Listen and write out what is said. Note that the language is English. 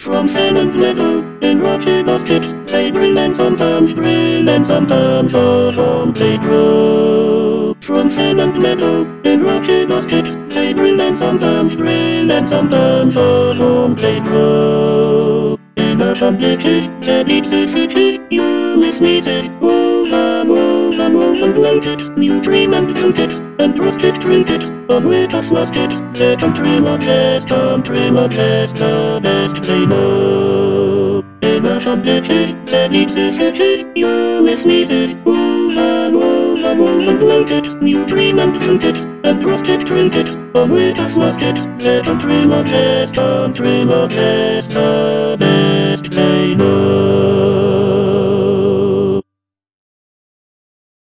From Finn and Lego, in rocky baskets, play drill and sometimes a home play grow. From Finn and Lego, in rocky baskets, play drill and sometimes a home play grow. In a family case, there needs a case, you with sneezes, woven blankets, new dream and blankets, and rustic trinkets, on weight of muskets, the country log has the best play no. In a family case, there needs a case, you with sneezes, woven blankets, new dream and blankets, and rustic trinkets, on weight of muskets, the country log has the best play no.